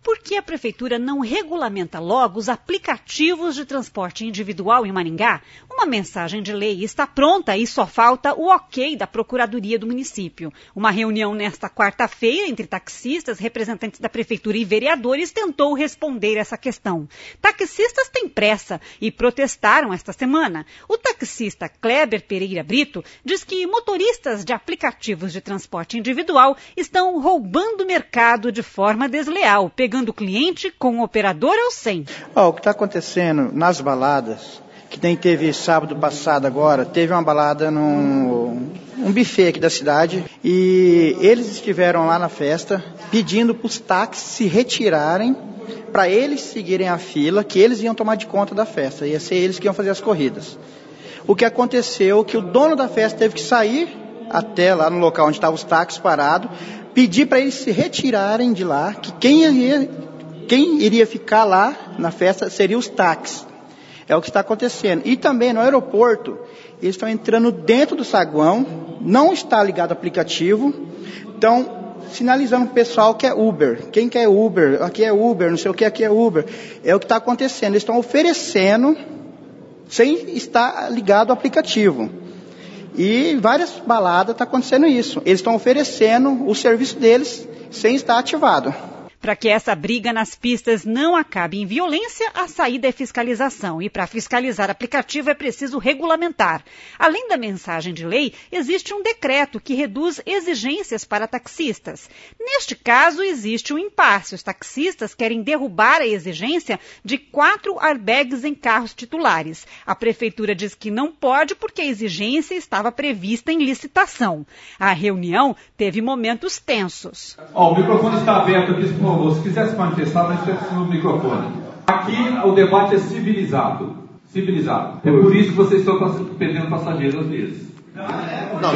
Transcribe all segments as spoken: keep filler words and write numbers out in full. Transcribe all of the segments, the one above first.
Por que a Prefeitura não regulamenta logo os aplicativos de transporte individual em Maringá? Uma mensagem de lei está pronta e só falta o ok da Procuradoria do município. Uma reunião nesta quarta-feira entre taxistas, representantes da Prefeitura e vereadores tentou responder essa questão. Taxistas têm pressa e protestaram esta semana. O taxista Kleber Pereira Brito diz que motoristas de aplicativos de transporte individual estão roubando o mercado de forma desleal, pegando o cliente com o operador ou sem. Oh, o que está acontecendo nas baladas, que nem teve sábado passado agora, teve uma balada num um buffet aqui da cidade e eles estiveram lá na festa pedindo para os táxis se retirarem para eles seguirem a fila, que eles iam tomar de conta da festa, ia ser eles que iam fazer as corridas. O que aconteceu é que o dono da festa teve que sair até lá no local onde estavam os táxis parados, pedir para eles se retirarem de lá, que quem iria, quem iria ficar lá na festa seriam os táxis. É o que está acontecendo. E também no aeroporto, eles estão entrando dentro do saguão, não está ligado ao aplicativo, estão sinalizando para o pessoal que é Uber. Quem quer Uber? Aqui é Uber, não sei o que, aqui é Uber. É o que está acontecendo. Eles estão oferecendo sem estar ligado ao aplicativo. E várias baladas está acontecendo isso. Eles estão oferecendo o serviço deles sem estar ativado. Para que essa briga nas pistas não acabe em violência, a saída é fiscalização. E para fiscalizar aplicativo é preciso regulamentar. Além da mensagem de lei, existe um decreto que reduz exigências para taxistas. Neste caso, existe um impasse. Os taxistas querem derrubar a exigência de quatro airbags em carros titulares. A Prefeitura diz que não pode porque a exigência estava prevista em licitação. A reunião teve momentos tensos. Oh, o microfone está aberto aqui, por favor. Se quiser se manifestar, manifeste no microfone. Aqui o debate é civilizado. Civilizado. É por isso que vocês estão perdendo passageiros às vezes. Não, não.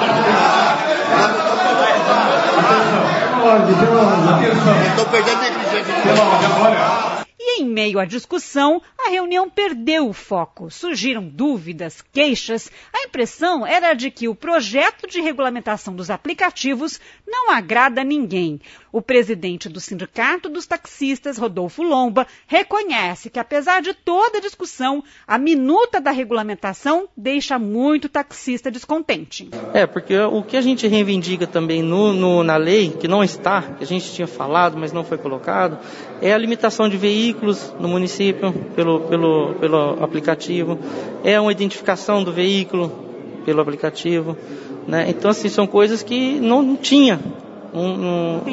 Atenção. Atenção. Estou perdendo negligência. Olha. E em meio à discussão, a reunião perdeu o foco. Surgiram dúvidas, queixas. A impressão era de que o projeto de regulamentação dos aplicativos não agrada a ninguém. O presidente do Sindicato dos Taxistas, Rodolfo Lomba, reconhece que, apesar de toda a discussão, a minuta da regulamentação deixa muito taxista descontente. É, porque o que a gente reivindica também no, no, na lei, que não está, que a gente tinha falado, mas não foi colocado, é a limitação de veículos no município pelo, pelo, pelo aplicativo, é uma identificação do veículo pelo aplicativo, né? Então, assim, são coisas que não, não tinha. Um, um...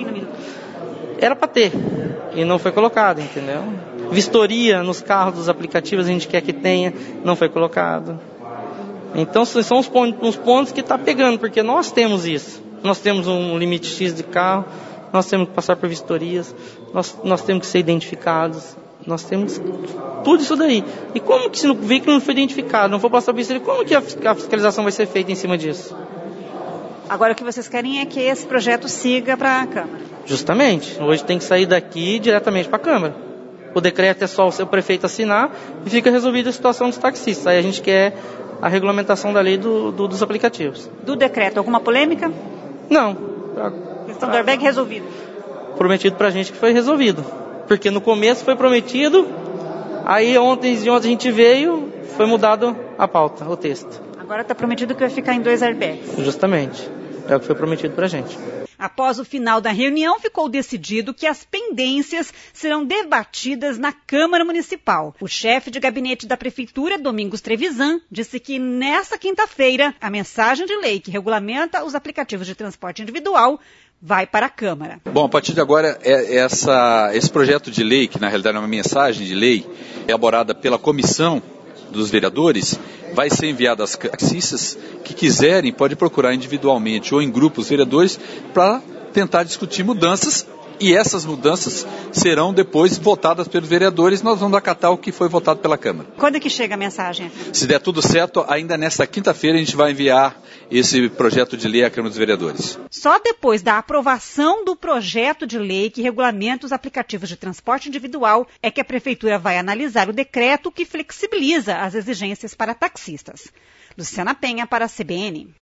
Era para ter e não foi colocado, entendeu? Vistoria nos carros dos aplicativos a gente quer que tenha, não foi colocado. Então são os pontos, os pontos que está pegando, porque nós temos isso. Nós temos um limite X de carro, nós temos que passar por vistorias, nós, nós temos que ser identificados, nós temos tudo isso daí. E como que se o veículo não foi identificado, não for passar por vistoria, como que a fiscalização vai ser feita em cima disso? Agora o que vocês querem é que esse projeto siga para a Câmara. Justamente. Hoje tem que sair daqui diretamente para a Câmara. O decreto é só o seu prefeito assinar e fica resolvida a situação dos taxistas. Aí a gente quer a regulamentação da lei do, do, dos aplicativos. Do decreto, alguma polêmica? Não. A questão do airbag resolvida. Prometido para a gente que foi resolvido. Porque no começo foi prometido, aí ontem e ontem a gente veio, foi mudado a pauta, o texto. Agora está prometido que vai ficar em dois airbags. Justamente. É o que foi prometido para a gente. Após o final da reunião, ficou decidido que as pendências serão debatidas na Câmara Municipal. O chefe de gabinete da Prefeitura, Domingos Trevisan, disse que nesta quinta-feira, a mensagem de lei que regulamenta os aplicativos de transporte individual vai para a Câmara. Bom, a partir de agora, é essa, esse projeto de lei, que na realidade é uma mensagem de lei, elaborada pela comissão dos vereadores, vai ser enviado às taxistas que quiserem, pode procurar individualmente ou em grupos vereadores para tentar discutir mudanças, e essas mudanças serão depois votadas pelos vereadores. Nós vamos acatar o que foi votado pela Câmara. Quando é que chega a mensagem? Se der tudo certo, ainda nesta quinta-feira a gente vai enviar esse projeto de lei à Câmara dos Vereadores. Só depois da aprovação do projeto de lei que regulamenta os aplicativos de transporte individual é que a Prefeitura vai analisar o decreto que flexibiliza as exigências para taxistas. Luciana Penha para a C B N.